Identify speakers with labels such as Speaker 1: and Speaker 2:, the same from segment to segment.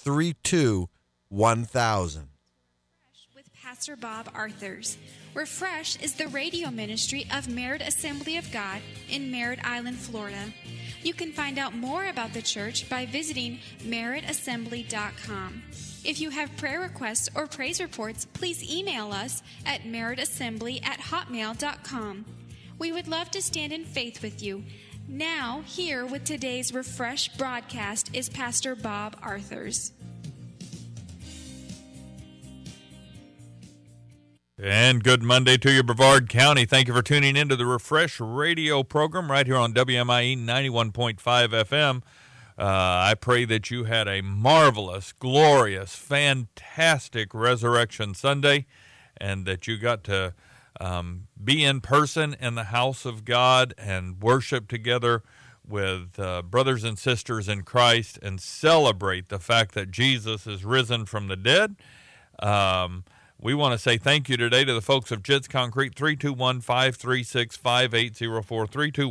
Speaker 1: 632 1000.
Speaker 2: With Pastor Bob Arthurs. Refresh is the radio ministry of Merritt Assembly of God in Merritt Island, Florida. You can find out more about the church by visiting merrittassembly.com. If you have prayer requests or praise reports, please email us at merrittassembly@hotmail.com. We would love to stand in faith with you. Now, here with today's Refresh broadcast is Pastor Bob Arthurs.
Speaker 3: And good Monday to you, Brevard County. Thank you for tuning into the Refresh radio program right here on WMIE 91.5 FM. I pray that you had a marvelous, glorious, fantastic Resurrection Sunday and that you got to be in person in the house of God and worship together with brothers and sisters in Christ and celebrate the fact that Jesus is risen from the dead. We want to say thank you today to the folks of Jits Concrete, 321-536-5804,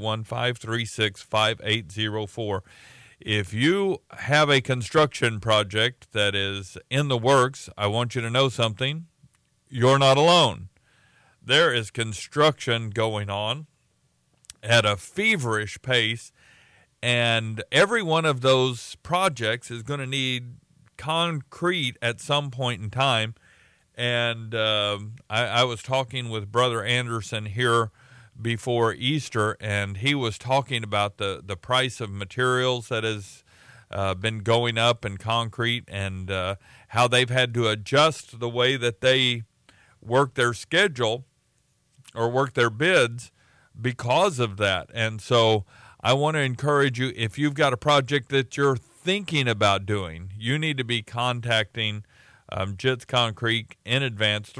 Speaker 3: 321-536-5804. If you have a construction project that is in the works, I want you to know something. You're not alone. There is construction going on at a feverish pace, and every one of those projects is going to need concrete at some point in time. And I was talking with Brother Anderson here before Easter, and he was talking about the price of materials that has been going up in concrete and how they've had to adjust the way that they work their schedule or work their bids because of that. And so I want to encourage you, if you've got a project that you're thinking about doing, you need to be contacting Jits Concrete in advance,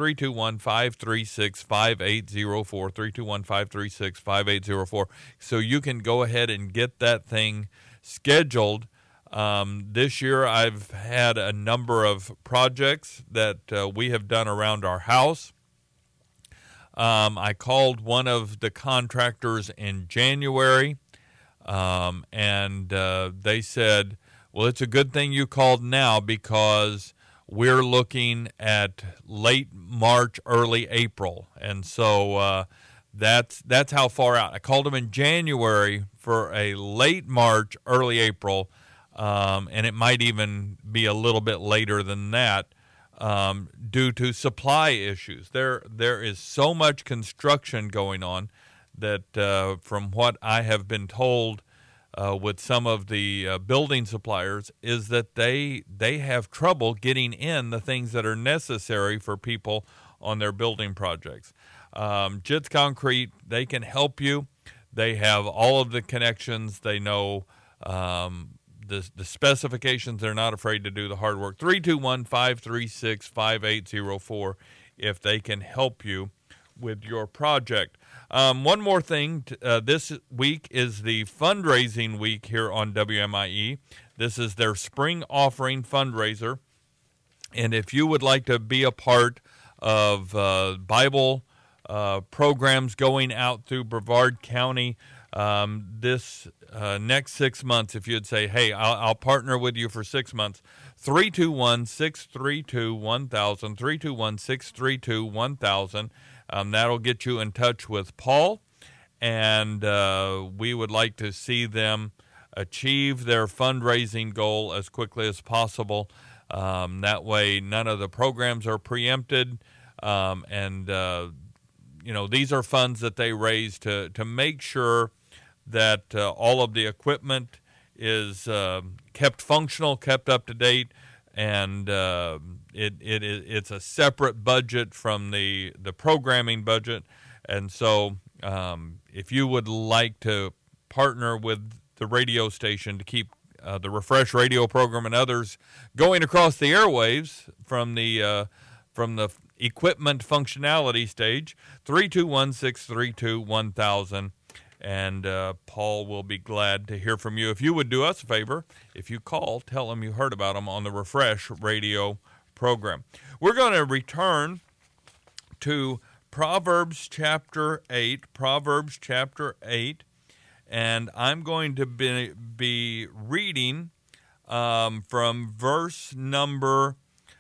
Speaker 3: 321-536-5804, 321-536-5804, so you can go ahead and get that thing scheduled. This year I've had a number of projects that we have done around our house. I called one of the contractors in January, and they said, well, it's a good thing you called now because we're looking at late March, early April. And so that's how far out. I called them in January for a late March, early April, and it might even be a little bit later than that due to supply issues. There is so much construction going on that from what I have been told with some of the building suppliers is that they have trouble getting in the things that are necessary for people on their building projects. Jits Concrete, they can help you. They have all of the connections. They know the specifications. They're not afraid to do the hard work. 321-536-5804 if they can help you with your project. One more thing, this week is the fundraising week here on WMIE. This is their spring offering fundraiser. And if you would like to be a part of Bible programs going out through Brevard County this next 6 months, if you'd say, hey, I'll partner with you for 6 months, 321-632-1000, 321-632-1000. That'll get you in touch with Paul, and we would like to see them achieve their fundraising goal as quickly as possible. That way, none of the programs are preempted, and these are funds that they raise to make sure that all of the equipment is kept functional, kept up to date, and it's a separate budget from the programming budget. And so if you would like to partner with the radio station to keep the Refresh radio program and others going across the airwaves from the equipment functionality stage, 321-632-1000. And Paul will be glad to hear from you. If you would do us a favor, if you call, tell him you heard about him on the Refresh radio program. We're going to return to Proverbs chapter 8, and I'm going to be reading from verse number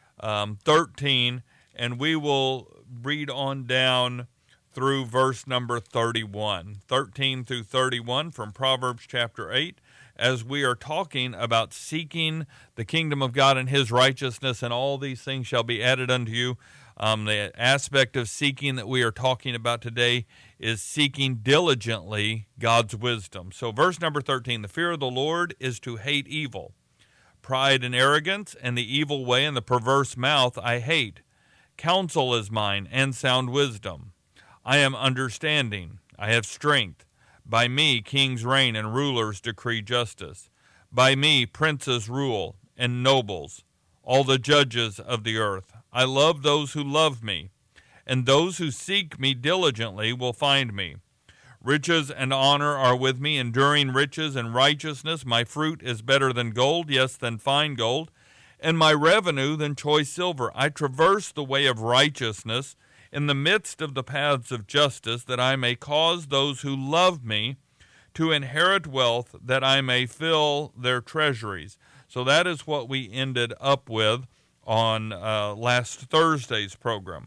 Speaker 3: 13, and we will read on down through verse number 31. 13 through 31 from Proverbs chapter 8, as we are talking about seeking the kingdom of God and his righteousness, and all these things shall be added unto you. The aspect of seeking that we are talking about today is seeking diligently God's wisdom. So verse number 13, the fear of the Lord is to hate evil. Pride and arrogance and the evil way and the perverse mouth I hate. Counsel is mine and sound wisdom. I am understanding. I have strength. By me kings reign and rulers decree justice. By me princes rule and nobles, all the judges of the earth. I love those who love me, and those who seek me diligently will find me. Riches and honor are with me, enduring riches and righteousness. My fruit is better than gold, yes, than fine gold, and my revenue than choice silver. I traverse the way of righteousness in the midst of the paths of justice, that I may cause those who love me to inherit wealth, that I may fill their treasuries. So that is what we ended up with on last Thursday's program.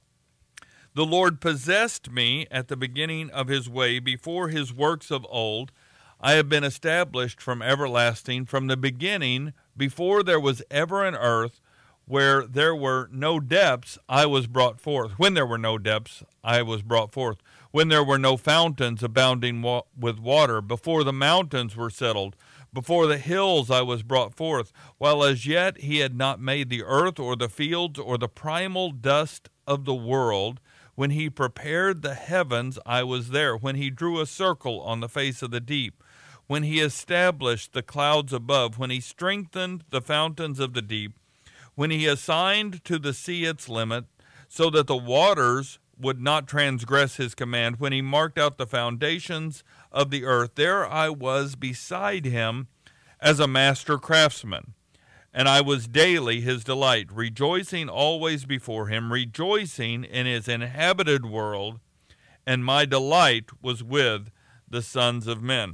Speaker 3: The Lord possessed me at the beginning of his way, before his works of old. I have been established from everlasting, from the beginning, before there was ever an earth. Where there were no depths, I was brought forth. When there were no depths, I was brought forth. When there were no fountains abounding with water, before the mountains were settled, before the hills I was brought forth. While as yet he had not made the earth or the fields or the primal dust of the world, when he prepared the heavens, I was there. When he drew a circle on the face of the deep, when he established the clouds above, when he strengthened the fountains of the deep, when he assigned to the sea its limit, so that the waters would not transgress his command, when he marked out the foundations of the earth, there I was beside him as a master craftsman, and I was daily his delight, rejoicing always before him, rejoicing in his inhabited world, and my delight was with the sons of men.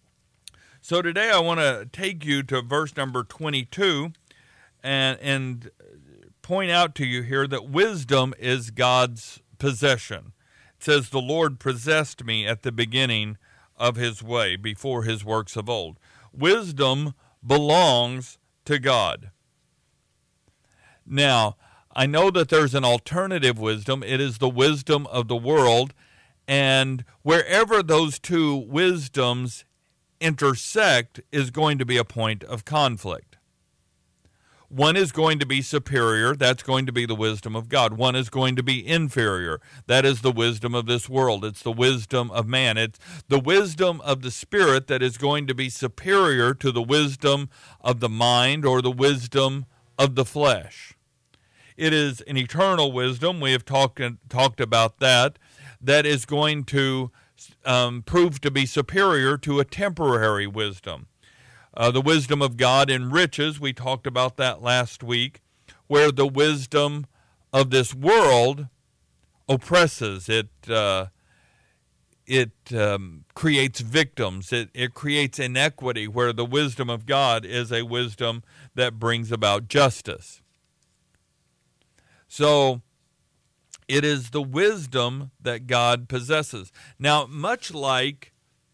Speaker 3: So today I want to take you to verse number 22, and point out to you here that wisdom is God's possession. It says, the Lord possessed me at the beginning of his way, before his works of old. Wisdom belongs to God. Now, I know that there's an alternative wisdom. It is the wisdom of the world, and wherever those two wisdoms intersect is going to be a point of conflict. One is going to be superior. That's going to be the wisdom of God. One is going to be inferior. That is the wisdom of this world. It's the wisdom of man. It's the wisdom of the Spirit that is going to be superior to the wisdom of the mind or the wisdom of the flesh. It is an eternal wisdom. We have talked about that. That is going to prove to be superior to a temporary wisdom. The wisdom of God in riches, we talked about that last week, where the wisdom of this world oppresses. It creates victims. It creates inequity, where the wisdom of God is a wisdom that brings about justice. So it is the wisdom that God possesses. Now, much like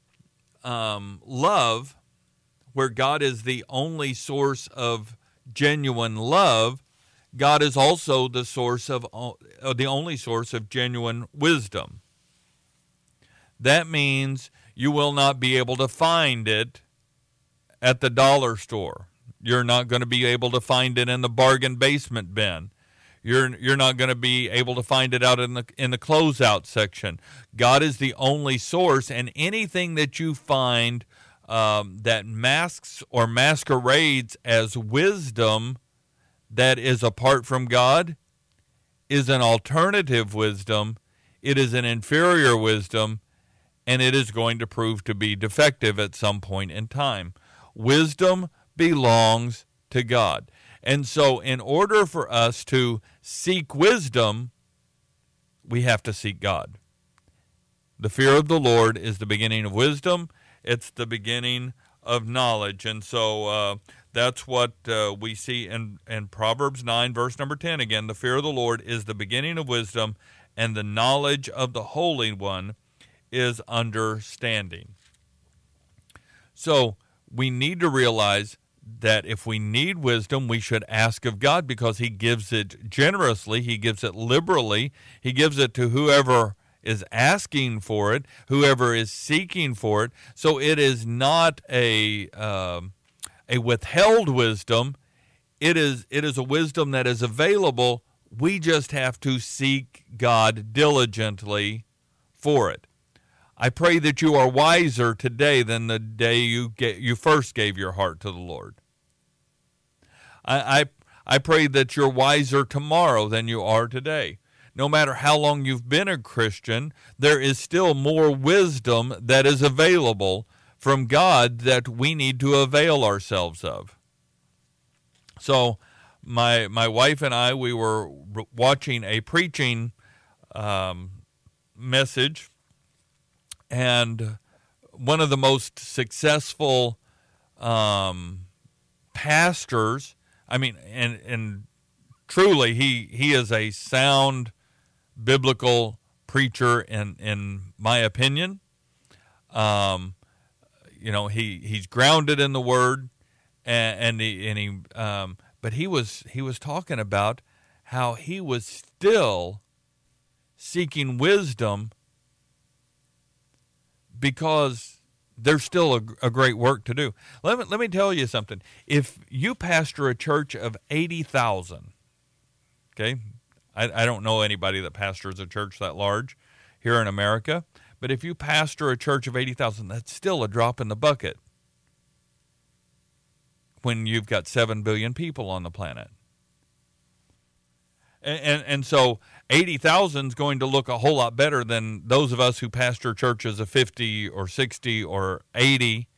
Speaker 3: love, where God is the only source of genuine love, God is also the only source of genuine wisdom. That means you will not be able to find it at the dollar store. You're not going to be able to find it in the bargain basement bin. You're not going to be able to find it out in the closeout section. God is the only source, and anything that you find that masks or masquerades as wisdom that is apart from God is an alternative wisdom. It is an inferior wisdom, and it is going to prove to be defective at some point in time. Wisdom belongs to God. And so in order for us to seek wisdom, we have to seek God. The fear of the Lord is the beginning of wisdom. It's the beginning of knowledge. And so That's what we see in Proverbs 9, verse number 10. Again, the fear of the Lord is the beginning of wisdom, and the knowledge of the Holy One is understanding. So we need to realize that if we need wisdom, we should ask of God, because He gives it generously. He gives it liberally. He gives it to whoever is asking for it, whoever is seeking for it. So it is not a withheld wisdom. It is a wisdom that is available. We just have to seek God diligently for it. I pray that you are wiser today than the day you first gave your heart to the Lord. I pray that you're wiser tomorrow than you are today. No matter how long you've been a Christian, there is still more wisdom that is available from God that we need to avail ourselves of. So my wife and I, we were watching a preaching message, and one of the most successful pastors, and truly he is a sound biblical preacher in my opinion. He's grounded in the Word, but he was talking about how he was still seeking wisdom, because there's still a great work to do. Let me tell you something. If you pastor a church of 80,000, okay, I don't know anybody that pastors a church that large here in America, but if you pastor a church of 80,000, that's still a drop in the bucket when you've got 7 billion people on the planet. And so 80,000 is going to look a whole lot better than those of us who pastor churches of 50 or 60 or 80.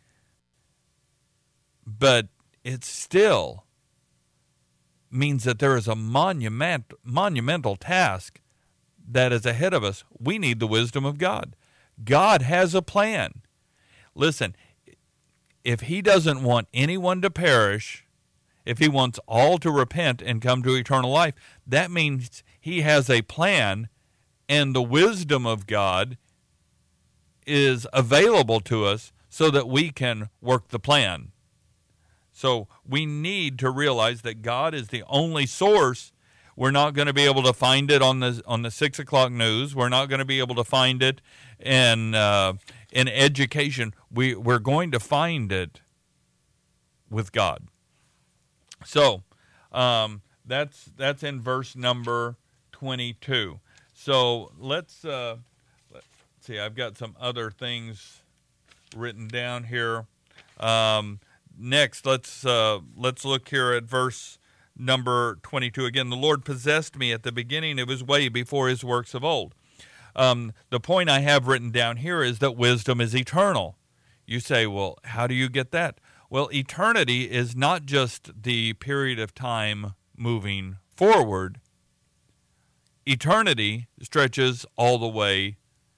Speaker 3: But it still means that there is a monumental task that is ahead of us. We need the wisdom of God. God has a plan. Listen, if He doesn't want anyone to perish, if He wants all to repent and come to eternal life, that means He has a plan, and the wisdom of God is available to us so that we can work the plan. So we need to realize that God is the only source. We're not going to be able to find it on the 6 o'clock news. We're not going to be able to find it in education. We're going to find it with God. So that's in verse number 22. So let's see. I've got some other things written down here. Next, let's look here at verse number 22. Again, the Lord possessed me at the beginning of His way before His works of old. The point I have written down here is that wisdom is eternal. You say, well, how do you get that? Well, eternity is not just the period of time moving forward. Eternity stretches all the way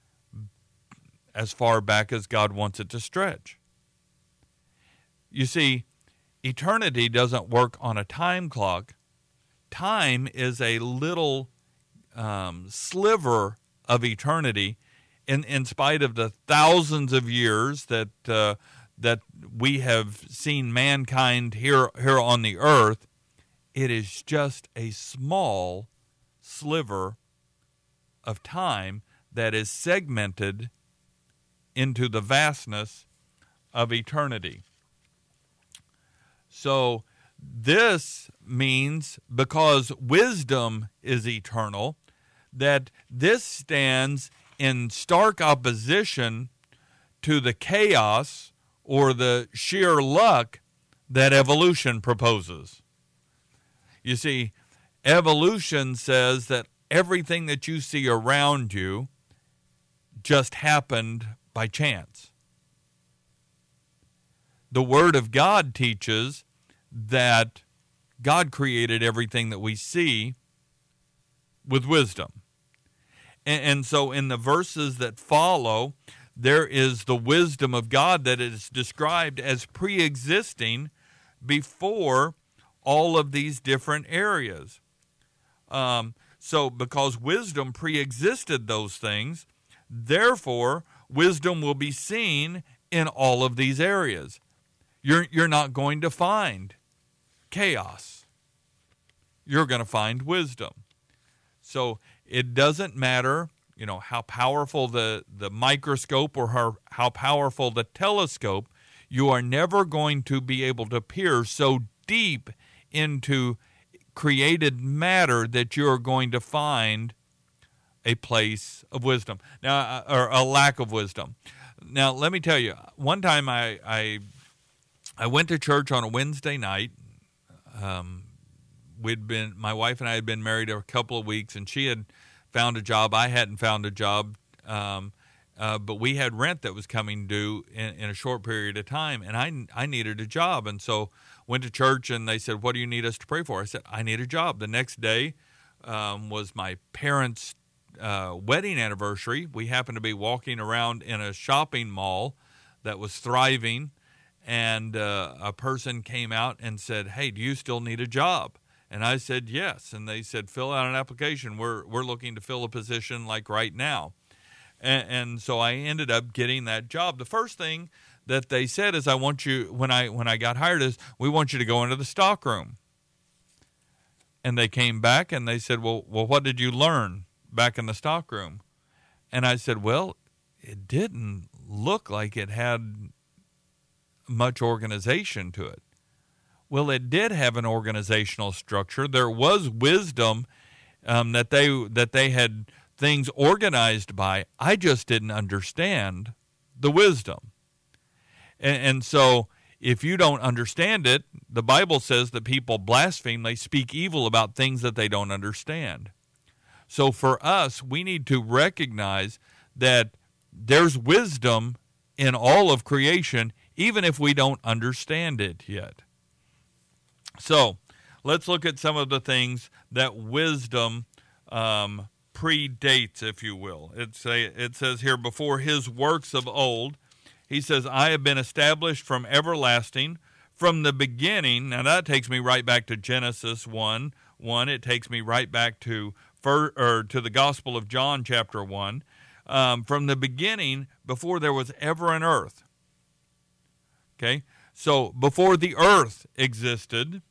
Speaker 3: as far back as God wants it to stretch. You see, eternity doesn't work on a time clock. Time is a little sliver of eternity, in spite of the thousands of years that we have seen mankind here on the earth. It is just a small sliver of time that is segmented into the vastness of eternity. So this means, because wisdom is eternal, that this stands in stark opposition to the chaos or the sheer luck that evolution proposes. You see, evolution says that everything that you see around you just happened by chance. The Word of God teaches that God created everything that we see with wisdom. And so in the verses that follow, there is the wisdom of God that is described as pre-existing before all of these different areas. So because wisdom pre-existed those things, therefore wisdom will be seen in all of these areas. You're not going to find chaos. You're going to find wisdom. So it doesn't matter, how powerful the microscope or how powerful the telescope, you are never going to be able to peer so deep into created matter that you're going to find a place of wisdom. Now, or a lack of wisdom. Now, let me tell you, one time I went to church on a Wednesday night. My wife and I had been married a couple of weeks, and she had found a job. I hadn't found a job, but we had rent that was coming due in a short period of time, and I needed a job. And so went to church, and they said, "What do you need us to pray for?" I said, "I need a job." The next day was my parents' wedding anniversary. We happened to be walking around in a shopping mall that was thriving, and a person came out and said, "Hey, do you still need a job?" And I said, "Yes." And they said, "Fill out an application. We're looking to fill a position like right now." And so I ended up getting that job. The first thing that they said is, "I want you," when I got hired, is, "We want you to go into the stock room." And they came back and they said, well, what did you learn back in the stock room? And I said, well, it didn't look like it had much organization to it. Well, it did have an organizational structure. There was wisdom that they had things organized by. I just didn't understand the wisdom. And so if you don't understand it, the Bible says that people blaspheme. They speak evil about things that they don't understand. So for us, we need to recognize that there's wisdom in all of creation, even if we don't understand it yet. So let's look at some of the things that wisdom predates, if you will. It says here, before his works of old, he says, I have been established from everlasting, from the beginning. Now that takes me right back to Genesis 1. It takes me right back to the Gospel of John, chapter 1. From the beginning, before there was ever an earth. Okay? So before the earth existed,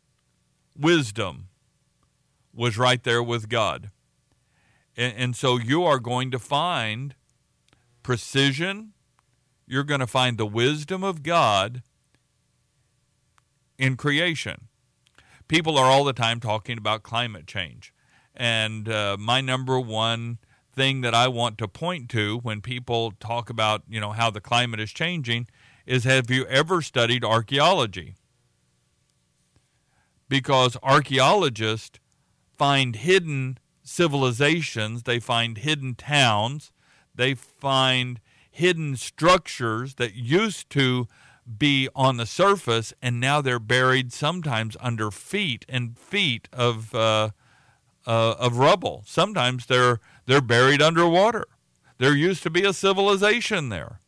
Speaker 3: wisdom was right there with God. And so you are going to find precision. You're going to find the wisdom of God in creation. People are all the time talking about climate change. And my number one thing that I want to point to when people talk about, how the climate is changing is, have you ever studied archaeology? Because archaeologists find hidden civilizations, they find hidden towns, they find hidden structures that used to be on the surface, and now they're buried sometimes under feet and feet of rubble. Sometimes they're buried underwater. There used to be a civilization there,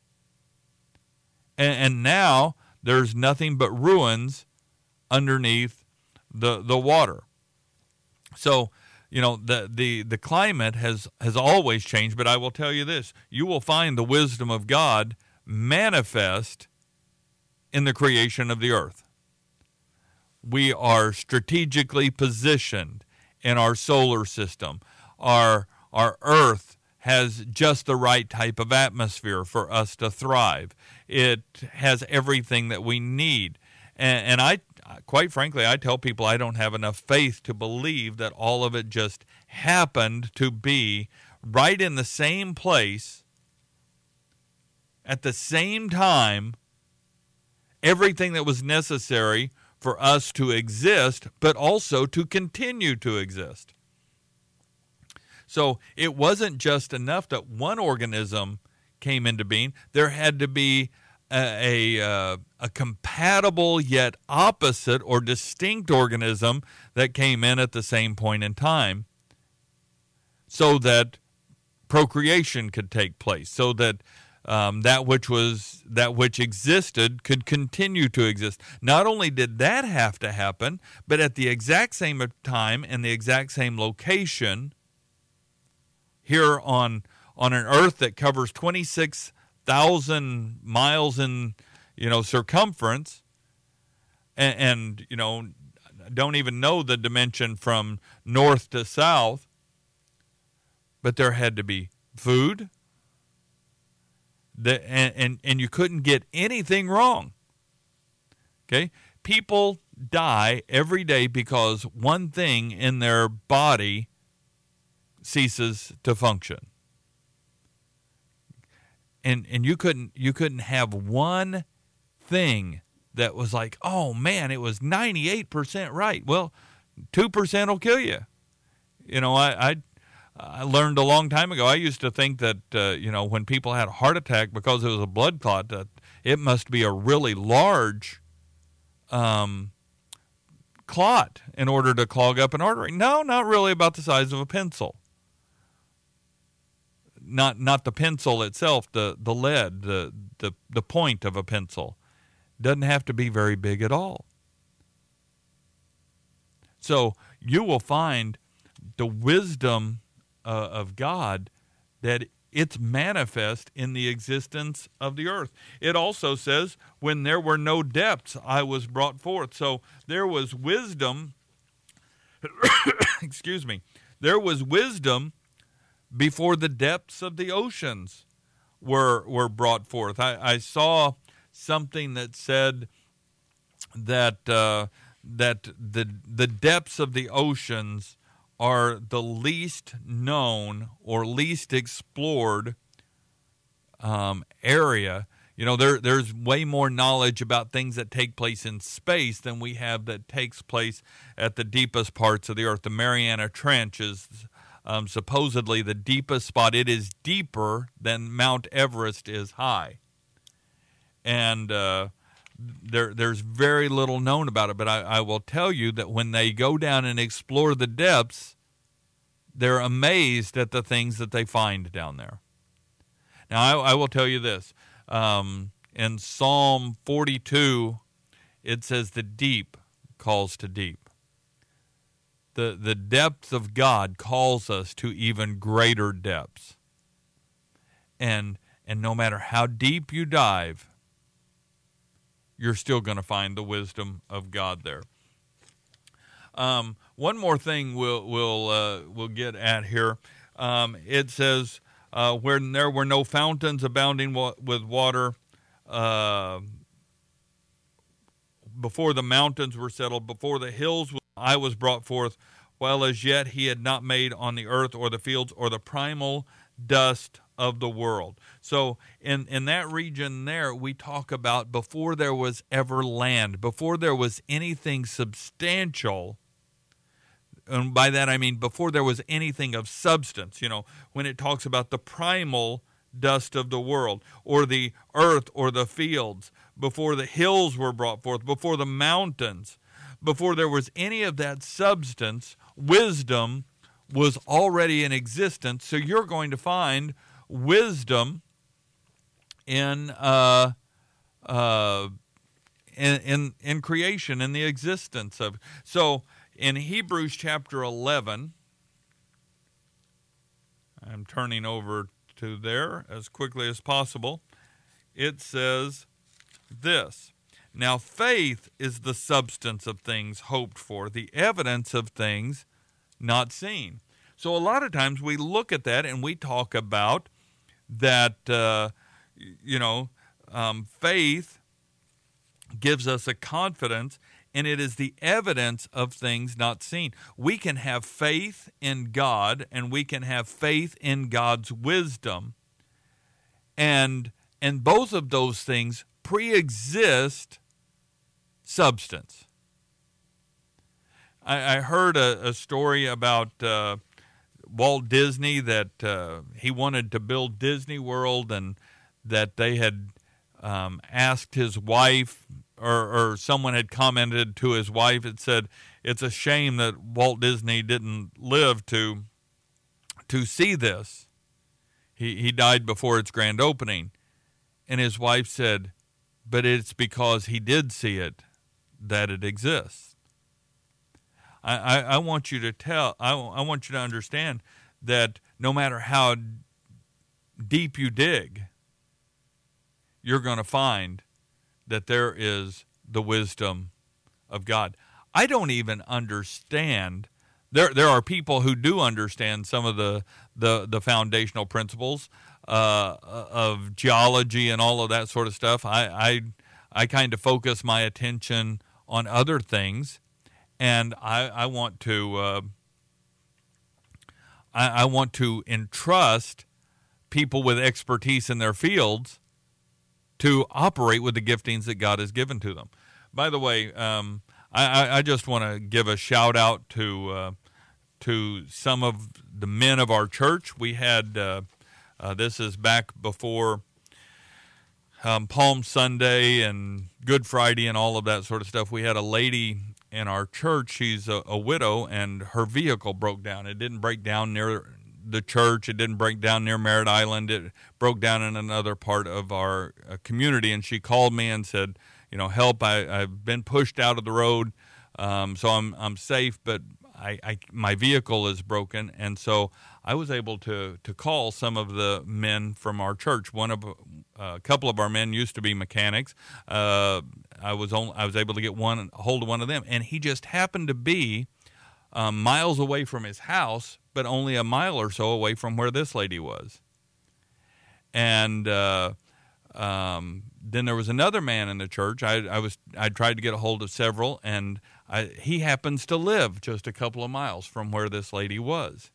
Speaker 3: and now there's nothing but ruins underneath the water. So, the climate has always changed, but I will tell you this: you will find the wisdom of God manifest in the creation of the earth. We are strategically positioned in our solar system. Our earth has just the right type of atmosphere for us to thrive. It has everything that we need. And I, quite frankly, I tell people I don't have enough faith to believe that all of it just happened to be right in the same place at the same time, everything that was necessary for us to exist, but also to continue to exist. So it wasn't just enough that one organism came into being. There had to be a compatible yet opposite or distinct organism that came in at the same point in time, so that procreation could take place, so that that which existed could continue to exist. Not only did that have to happen, but at the exact same time and the exact same location, here on an Earth that covers 26,000 miles in circumference, and don't even know the dimension from north to south, but there had to be food. And you couldn't get anything wrong. Okay? People die every day because one thing in their body ceases to function. And you couldn't have one thing that was like, oh man, it was 98% right. Well, 2% will kill you. I learned a long time ago. I used to think that when people had a heart attack because it was a blood clot, that it must be a really large clot in order to clog up an artery. No, not really, about the size of a pencil. Not the pencil itself, the lead, the point of a pencil. Doesn't have to be very big at all. So you will find the wisdom of God, that it's manifest in the existence of the earth. It also says, when there were no depths, I was brought forth. So there was wisdom, excuse me, there was wisdom before the depths of the oceans were brought forth. I saw something that said that the depths of the oceans are the least known or least explored area. There's way more knowledge about things that take place in space than we have that takes place at the deepest parts of the earth. The Mariana Trench is supposedly the deepest spot. It is deeper than Mount Everest is high. And there's very little known about it, but I will tell you that when they go down and explore the depths, they're amazed at the things that they find down there. Now, I will tell you this. In Psalm 42, it says the deep calls to deep. The depth of God calls us to even greater depths. And no matter how deep you dive, you're still going to find the wisdom of God there. One more thing we'll get at here. It says, where there were no fountains abounding with water, before the mountains were settled, before the hills I was brought forth, while as yet he had not made on the earth or the fields or the primal dust of the world. So in that region there, we talk about before there was ever land, before there was anything substantial. And by that I mean before there was anything of substance. When it talks about the primal dust of the world, or the earth or the fields, before the hills were brought forth, before the mountains, before there was any of that substance, wisdom was already in existence. So you're going to find wisdom in creation, in the existence of. So in Hebrews chapter 11, I'm turning over to there as quickly as possible. It says this: now faith is the substance of things hoped for, the evidence of things not seen. So a lot of times we look at that and we talk about that, faith gives us a confidence, and it is the evidence of things not seen. We can have faith in God, and we can have faith in God's wisdom, and both of those things pre-exist substance. I heard a story about Walt Disney, that he wanted to build Disney World, and that they had asked his wife, or someone had commented to his wife. It said, it's a shame that Walt Disney didn't live to see this. He died before its grand opening. And his wife said, but it's because he did see it that it exists. I want you to I want you to understand that no matter how deep you dig, you're going to find that there is the wisdom of God. I don't even understand. There are people who do understand some of the foundational principles of geology and all of that sort of stuff. I kind of focus my attention on other things, and I want to I want to entrust people with expertise in their fields to operate with the giftings that God has given to them. By the way, I just want to give a shout out to some of the men of our church. We had this is back before Palm Sunday and Good Friday and all of that sort of stuff. We had a lady in our church. She's a widow, and her vehicle broke down. It didn't break down near the church. It didn't break down near Merritt Island. It broke down in another part of our community, and she called me and said, help, I've been pushed out of the road, so I'm safe, but my vehicle is broken. And so I was able to call some of the men from our church. A couple of our men used to be mechanics. I was able to get a hold of one of them, and he just happened to be miles away from his house, but only a mile or so away from where this lady was. And then there was another man in the church. I tried to get a hold of several, and he happens to live just a couple of miles from where this lady was.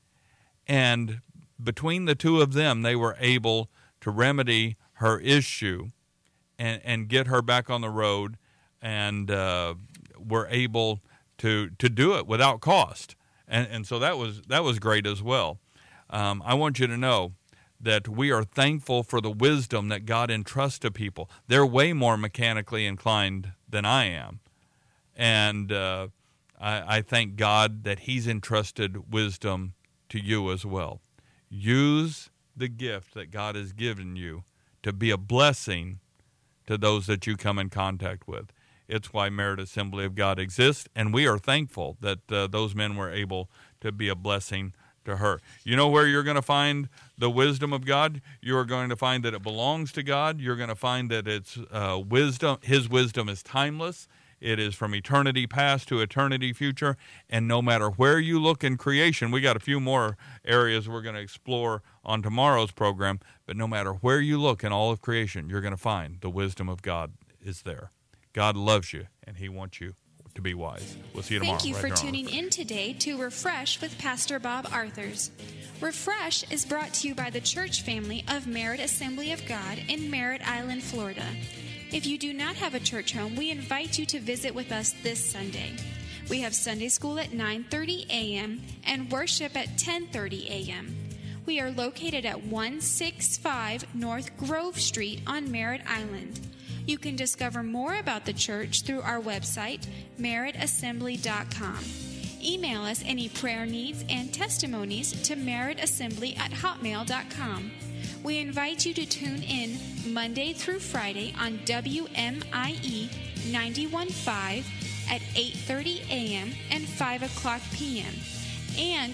Speaker 3: And between the two of them, they were able to remedy her issue and get her back on the road, and were able to do it without cost. And so that was great as well. I want you to know that we are thankful for the wisdom that God entrusts to people. They're way more mechanically inclined than I am. And I thank God that He's entrusted wisdom to you as well. Use the gift that God has given you to be a blessing to those that you come in contact with. It's why Merit Assembly of God exists, and we are thankful that those men were able to be a blessing to her. You know where you're going to find the wisdom of God? You are going to find that it belongs to God. You're going to find that it's wisdom. His wisdom is timeless. It is from eternity past to eternity future. And no matter where you look in creation, we got a few more areas we're going to explore on tomorrow's program, but no matter where you look in all of creation, you're going to find the wisdom of God is there. God loves you, and He wants you to be wise. We'll see you tomorrow.
Speaker 2: Thank you for tuning in today to Refresh with Pastor Bob Arthurs. Refresh is brought to you by the church family of Merit Assembly of God in Merritt Island, Florida. If you do not have a church home, we invite you to visit with us this Sunday. We have Sunday school at 9:30 a.m. and worship at 10:30 a.m. We are located at 165 North Grove Street on Merritt Island. You can discover more about the church through our website, merrittassembly.com. Email us any prayer needs and testimonies to merrittassembly@hotmail.com. We invite you to tune in Monday through Friday on WMIE 91.5 at 8:30 a.m. and 5 o'clock p.m. and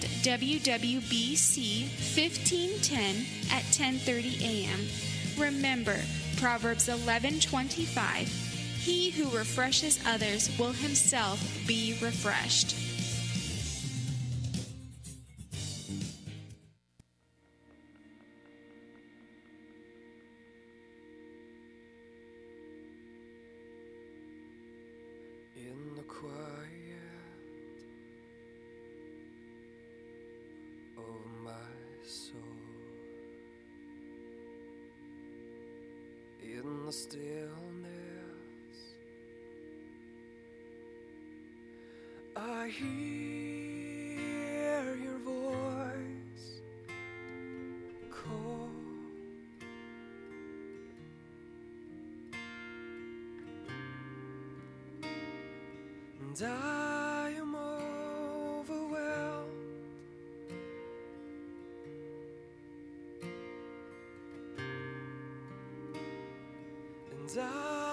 Speaker 2: WWBC 1510 at 10:30 a.m. Remember, Proverbs 11:25, he who refreshes others will himself be refreshed.
Speaker 4: In the quiet of my soul, in the stillness, I hear your voice call. And I am overwhelmed and